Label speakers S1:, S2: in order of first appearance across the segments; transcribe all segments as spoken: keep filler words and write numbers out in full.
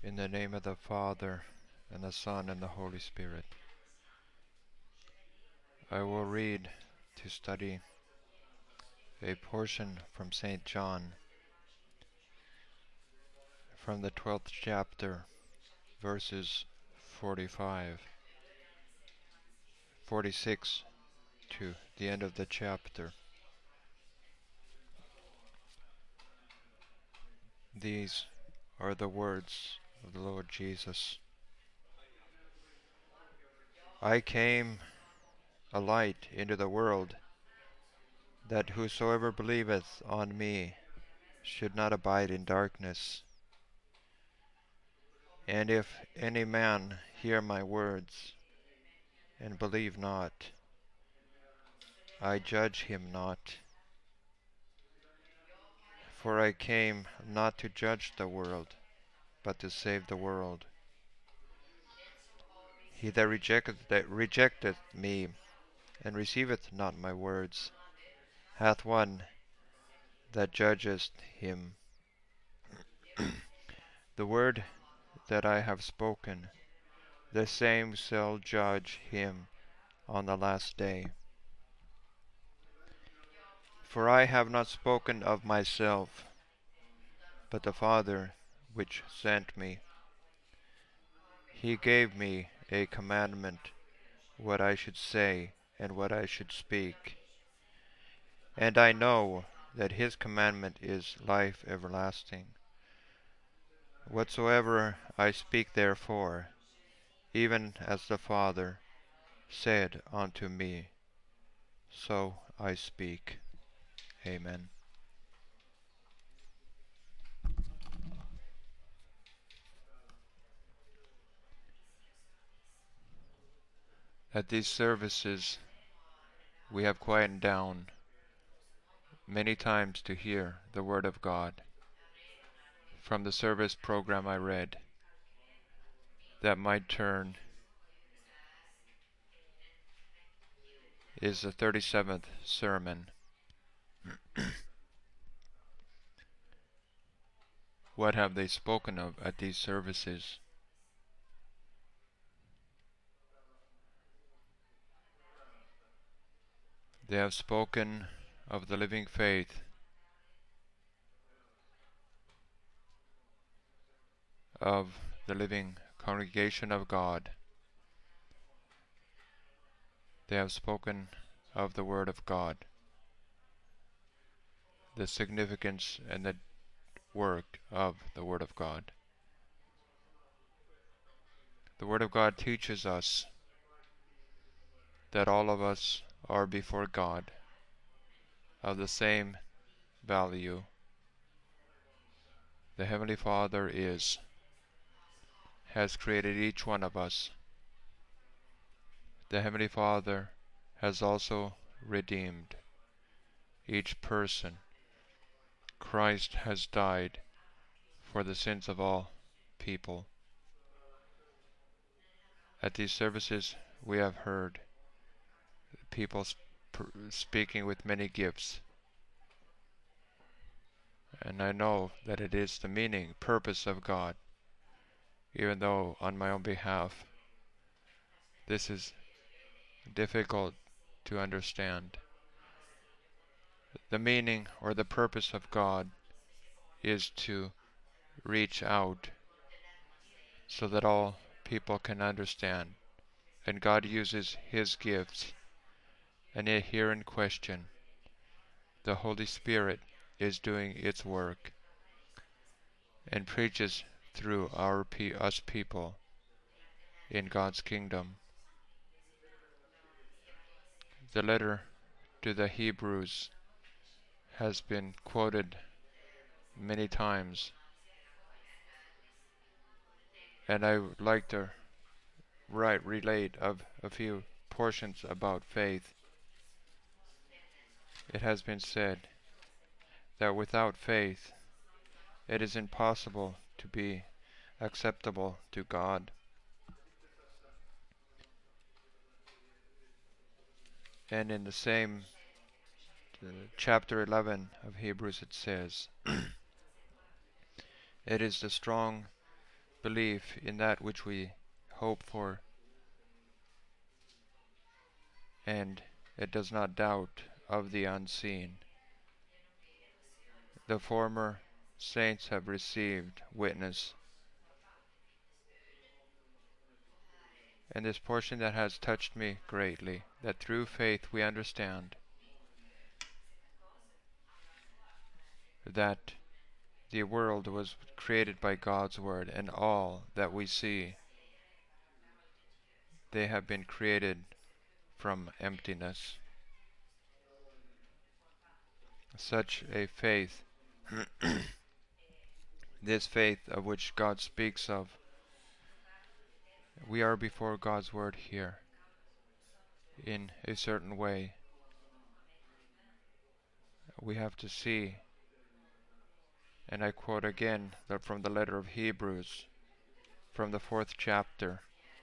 S1: In the name of the Father, and the Son, and the Holy Spirit. I will read to study a portion from Saint John, from the twelfth chapter, verses forty-five, forty-six to the end of the chapter. These are the words of the Lord Jesus. I came a light into the world, that whosoever believeth on me should not abide in darkness. And if any man hear my words, and believe not, I judge him not. For I came not to judge the world, but to save the world. He that rejecteth, that rejecteth me, and receiveth not my words, hath one that judgeth him. The word that I have spoken, the same shall judge him on the last day. For I have not spoken of myself, but the Father which sent me. He gave me a commandment, what I should say and what I should speak. And I know that his commandment is life everlasting. Whatsoever I speak therefore, even as the Father said unto me, so I speak. Amen. At these services, we have quieted down many times to hear the Word of God. From the service program I read, that my turn is the thirty-seventh sermon. What have they spoken of at these services? They have spoken of the living faith, of the living congregation of God. They have spoken of the Word of God, the significance and the work of the Word of God. The Word of God teaches us that all of us are before God of the same value. The Heavenly Father is, has created each one of us. The Heavenly Father has also redeemed each person. Christ has died for the sins of all people. At these services we have heard people sp speaking with many gifts. And I know that it is the meaning, purpose of God, even though on my own behalf this is difficult to understand. The meaning or the purpose of God is to reach out so that all people can understand. And God uses His gifts. And yet here in question, the Holy Spirit is doing its work and preaches through our pe us people in God's kingdom. The letter to the Hebrews has been quoted many times, and I would like to write, relate of a few portions about faith. It has been said that without faith it is impossible to be acceptable to God. And in the same uh, chapter eleven of Hebrews it says, it is the strong belief in that which we hope for, and it does not doubt of the unseen. The former saints have received witness. And this portion that has touched me greatly, that through faith we understand that the world was created by God's word, and all that we see, they have been created from emptiness. Such a faith, this faith of which God speaks of, we are before God's word here in a certain way. We have to see, and I quote again from the letter of Hebrews, from the fourth chapter,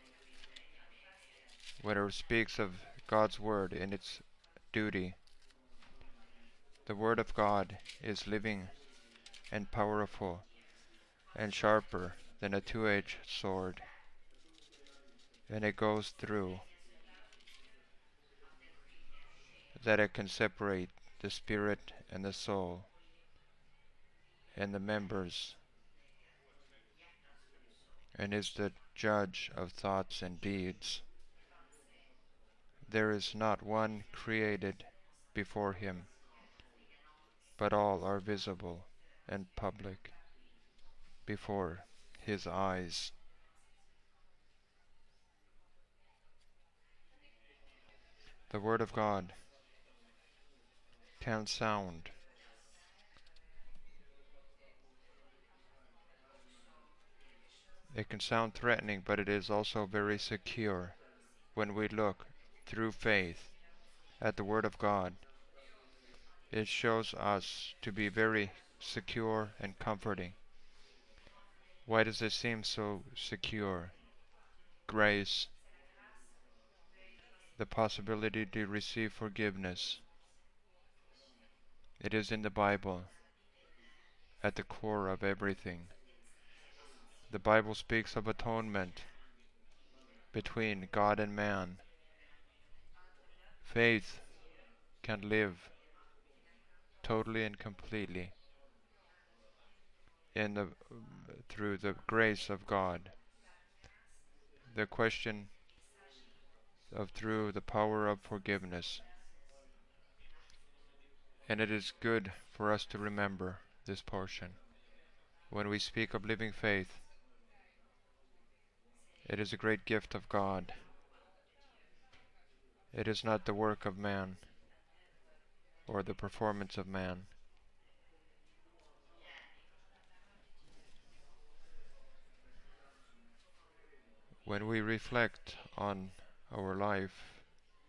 S1: where it speaks of God's word in its duty. The word of God is living and powerful and sharper than a two-edged sword, and it goes through, that it can separate the spirit and the soul and the members, and is the judge of thoughts and deeds. There is not one created before him, but all are visible and public before his eyes. The word of God can sound it can sound threatening, but it is also very secure. When we look through faith at the word of God, it shows us to be very secure and comforting. Why does it seem so secure? Grace, the possibility to receive forgiveness. It is in the Bible, at the core of everything. The Bible speaks of atonement between God and man. Faith can live totally and completely in the through the grace of God. The question of through the power of forgiveness. And it is good for us to remember this portion. When we speak of living faith, it is a great gift of God. It is not the work of man or the performance of man. When we reflect on our life,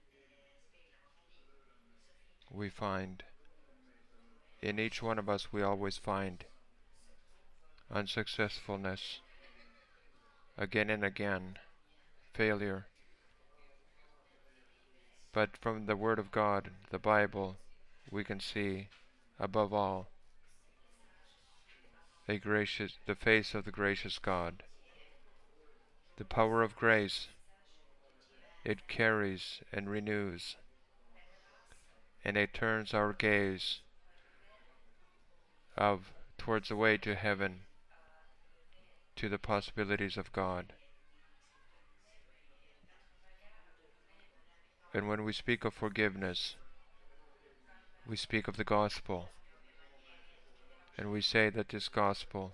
S1: we find, in each one of us we always find unsuccessfulness, again and again, failure. But from the Word of God, the Bible, we can see, above all, a gracious, the face of the gracious God. The power of grace, it carries and renews, and it turns our gaze of towards the way to heaven, to the possibilities of God. And when we speak of forgiveness, we speak of the gospel, and we say that this gospel,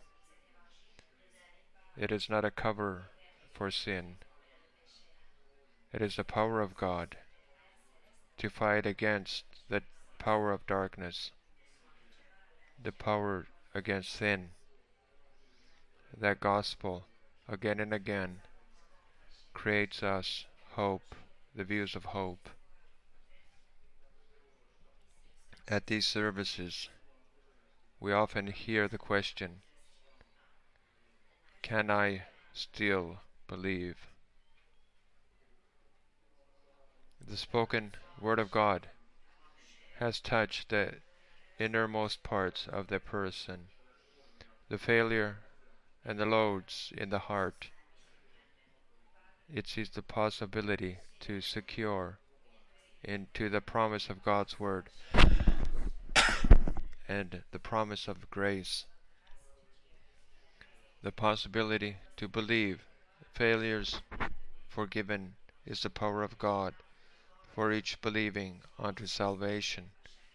S1: it is not a cover for sin. It is the power of God to fight against the power of darkness, the power against sin. That gospel, again and again, creates us hope, the views of hope. At these services, we often hear the question, can I still believe? The spoken word of God has touched the innermost parts of the person. The failure and the loads in the heart, it sees the possibility to secure into the promise of God's Word and the promise of grace, the possibility to believe failures forgiven is the power of God for each believing unto salvation.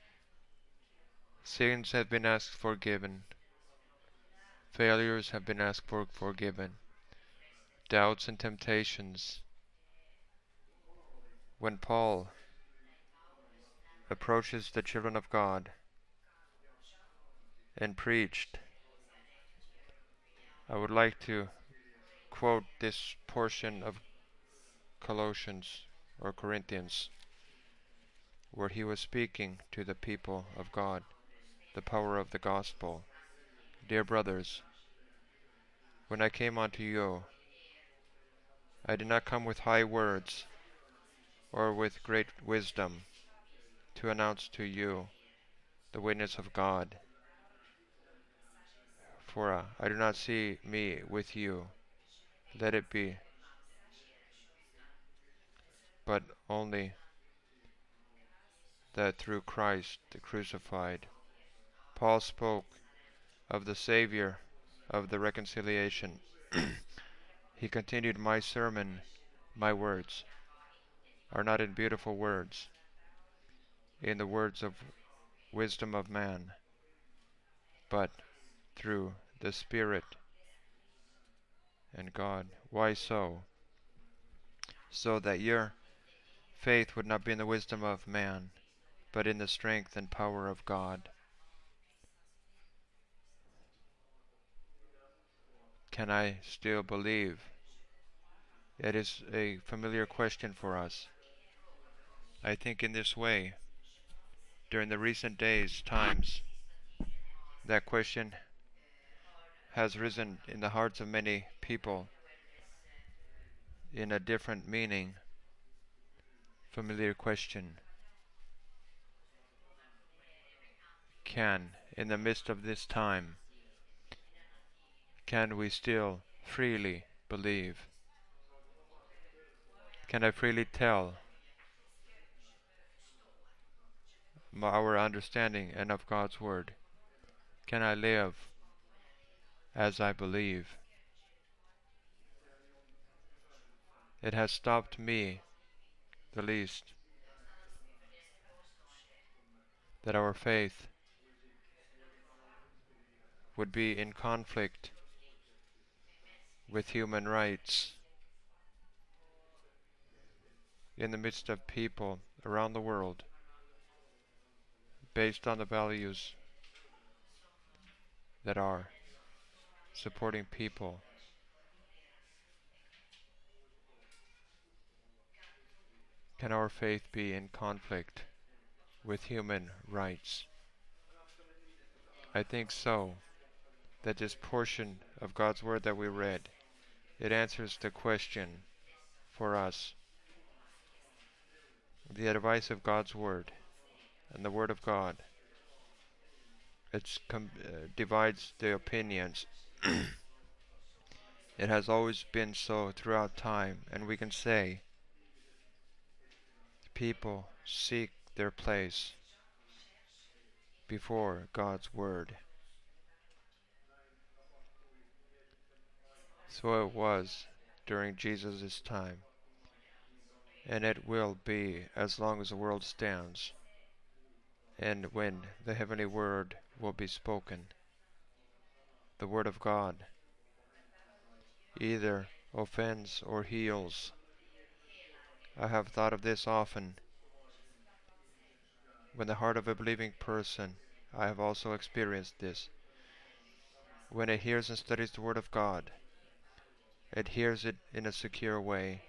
S1: Sins have been asked forgiven, failures have been asked for forgiven, doubts and temptations. When Paul approaches the children of God and preached, I would like to quote this portion of Colossians or Corinthians, where he was speaking to the people of God, the power of the gospel. Dear brothers, when I came unto you, I did not come with high words or with great wisdom to announce to you the witness of God. For uh, I do not see me with you. Let it be, but only that through Christ the crucified. Paul spoke of the Savior of the reconciliation. He continued, my sermon, my words, are not in beautiful words, in the words of wisdom of man, but through the Spirit and God. Why so? So that your faith would not be in the wisdom of man, but in the strength and power of God. Can I still believe? It is a familiar question for us. I think in this way, during the recent days, times, that question has risen in the hearts of many people in a different meaning. Familiar question. Can, in the midst of this time, can we still freely believe? Can I freely tell our understanding and of God's Word? Can I live as I believe? It has stopped me the least that our faith would be in conflict with human rights in the midst of people around the world based on the values that are supporting people. Can our faith be in conflict with human rights? I think so, that this portion of God's Word that we read, it answers the question for us. The advice of God's Word and the Word of God, it uh, divides the opinions. It has always been so throughout time, and we can say people seek their place before God's Word. So it was during Jesus' time, and it will be as long as the world stands, and when the heavenly Word will be spoken. The Word of God either offends or heals. I have thought of this often. When the heart of a believing person, I have also experienced this. When it hears and studies the Word of God, it hears it in a secure way.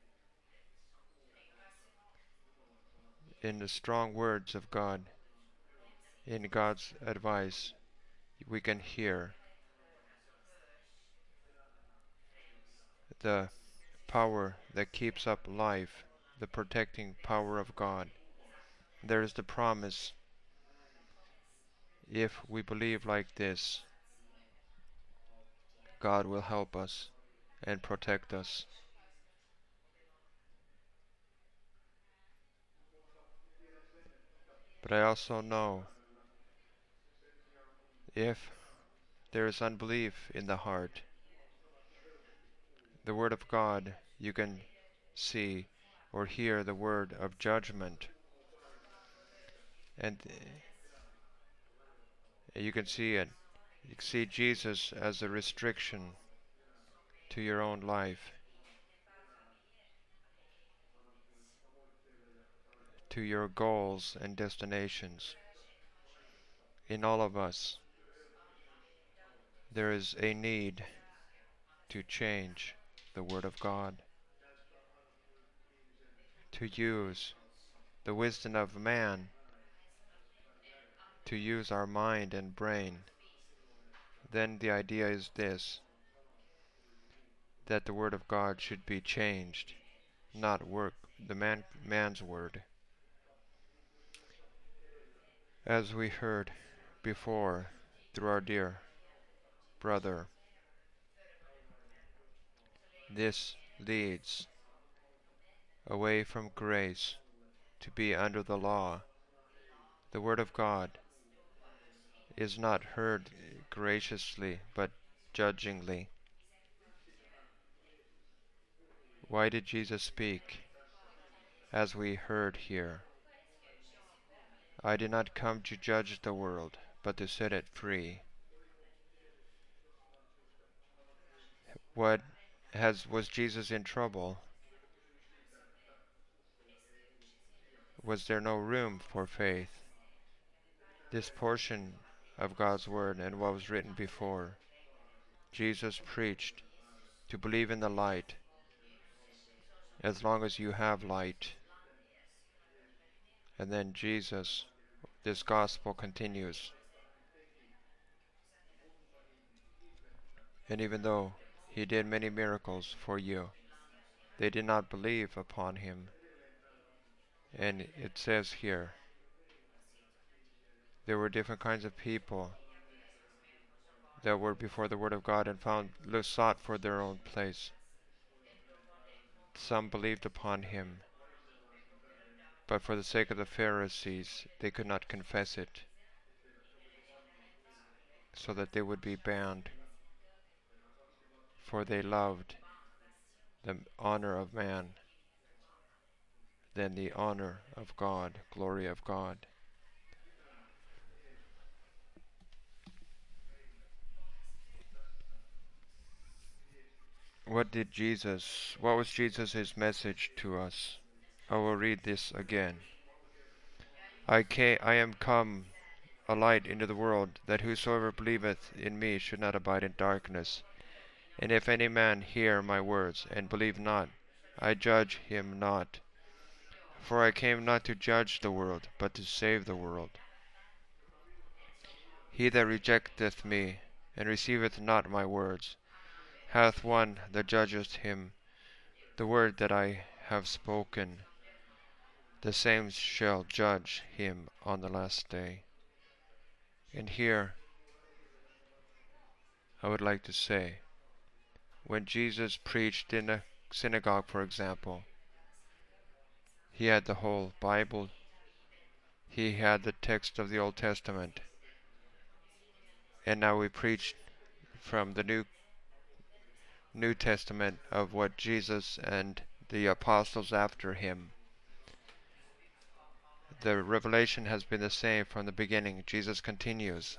S1: In the strong words of God, in God's advice, we can hear the power that keeps up life, the protecting power of God. There is the promise, if we believe like this, God will help us and protect us. But I also know if there is unbelief in the heart, the Word of God, you can see or hear the word of judgment, and you can see it. You can see Jesus as a restriction to your own life, to your goals and destinations. In all of us, there is a need to change the Word of God, to use the wisdom of man, to use our mind and brain. Then the idea is this, that the Word of God should be changed, not work the man, man's word. As we heard before through our dear brother, this leads away from grace to be under the law. The Word of God is not heard graciously but judgingly. Why did Jesus speak? As we heard here, I did not come to judge the world, but to set it free. What has was Jesus in trouble? Was there no room for faith? This portion of God's Word and what was written before, Jesus preached to believe in the light. As long as you have light. And then Jesus, this gospel continues. And even though he did many miracles for you, they did not believe upon him. And it says here, there were different kinds of people that were before the Word of God and found sought for their own place. Some believed upon him, but for the sake of the Pharisees, they could not confess it, so that they would be banned, for they loved the honor of man than the honor of God, glory of God. What did Jesus, what was Jesus' message to us? I will read this again. I, came, I am come a light into the world, that whosoever believeth in me should not abide in darkness. And if any man hear my words, and believe not, I judge him not. For I came not to judge the world, but to save the world. He that rejecteth me, and receiveth not my words, hath one that judgeth him. The word that I have spoken, the same shall judge him on the last day. And here, I would like to say, when Jesus preached in a synagogue, for example, he had the whole Bible, he had the text of the Old Testament, and now we preach from the New New Testament of what Jesus and the apostles after him. The revelation has been the same from the beginning. Jesus continues,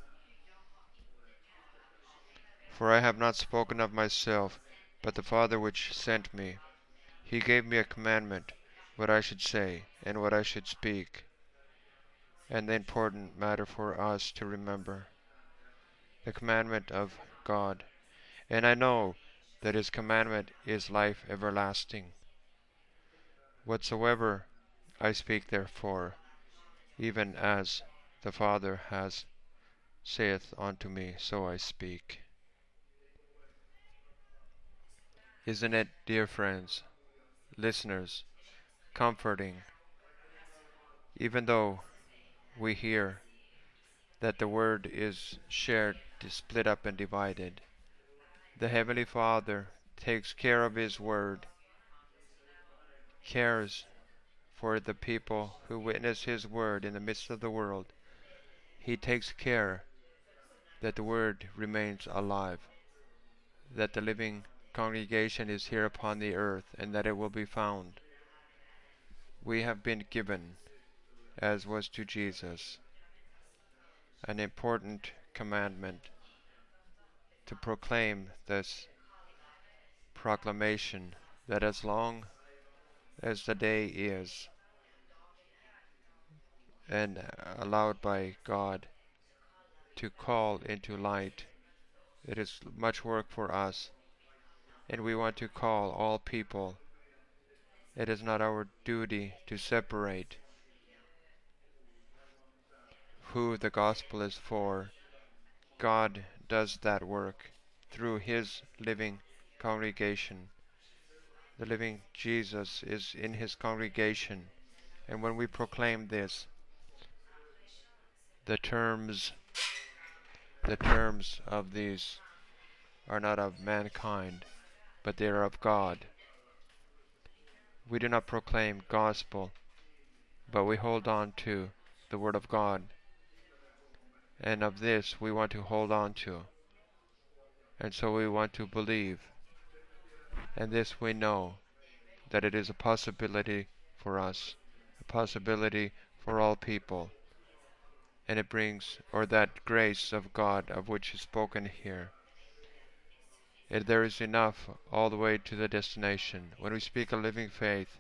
S1: For I have not spoken of myself, but the Father which sent me. He gave me a commandment, what I should say, and what I should speak. And the important matter for us to remember, the commandment of God. And I know that his commandment is life everlasting. Whatsoever I speak therefore, even as the Father has saith unto me, so I speak. Isn't it, dear friends, listeners, comforting, even though we hear that the word is shared, split up and divided, The Heavenly Father takes care of His Word, cares for the people who witness His Word in the midst of the world. He takes care that the Word remains alive, that the living congregation is here upon the earth, and that it will be found. We have been given, as was to Jesus, an important commandment to proclaim this proclamation that as long as the day is and allowed by God to call into light, it is much work for us, and we want to call all people. It is not our duty to separate who the gospel is for. God does that work through His living congregation. The living Jesus is in His congregation, and when we proclaim this, the terms the terms of these are not of mankind, but they are of God. We do not proclaim gospel, but we hold on to the Word of God, and of this we want to hold on to, and so we want to believe, and this we know that it is a possibility for us, a possibility for all people, and it brings, or that grace of God of which is spoken here, it, there is enough all the way to the destination. When we speak of living faith,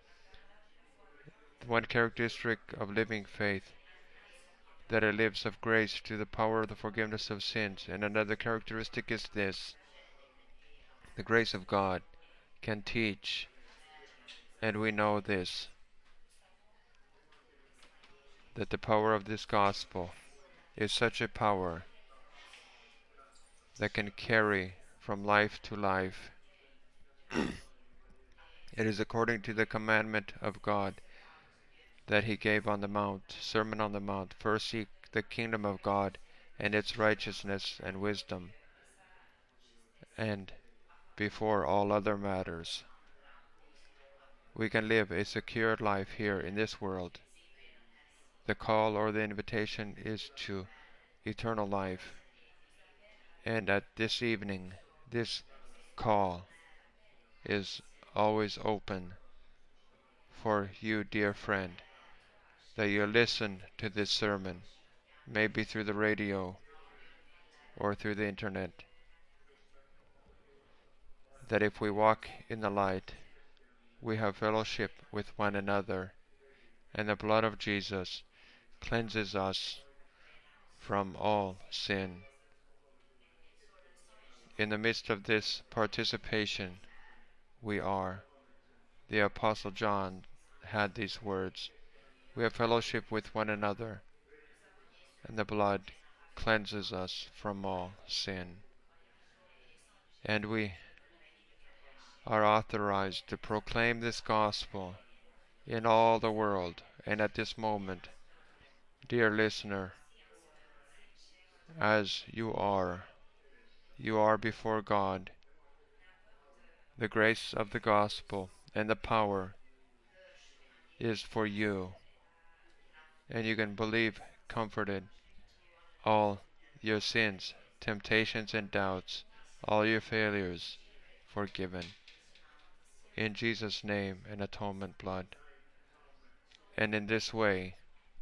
S1: one characteristic of living faith, that it lives of grace to the power of the forgiveness of sins, and another characteristic is this: the grace of God can teach, and we know this, that the power of this gospel is such a power that can carry from life to life. It is according to the commandment of God that He gave on the Mount, Sermon on the Mount. First seek the kingdom of God and its righteousness and wisdom, and before all other matters, we can live a secure life here in this world. The call or the invitation is to eternal life. And at this evening, this call is always open for you, dear friend, that you listen to this sermon, maybe through the radio or through the internet, that if we walk in the light, we have fellowship with one another, and the blood of Jesus cleanses us from all sin. In the midst of this participation, we are. The Apostle John had these words: we have fellowship with one another, and the blood cleanses us from all sin. And we are authorized to proclaim this gospel in all the world. And at this moment, dear listener, as you are, you are before God. The grace of the gospel and the power is for you, and you can believe comforted. All your sins, temptations, and doubts, all your failures forgiven in Jesus' name and atonement blood. And in this way,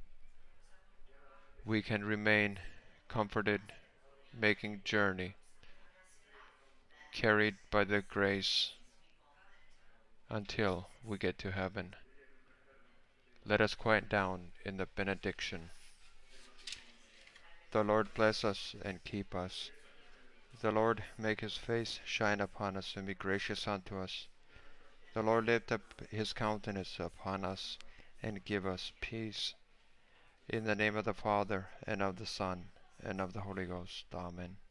S1: we can remain comforted, making journey, carried by the grace until we get to heaven. Let us quiet down in the benediction. The Lord bless us and keep us. The Lord make His face shine upon us and be gracious unto us. The Lord lift up His countenance upon us and give us peace. In the name of the Father, and of the Son, and of the Holy Ghost. Amen.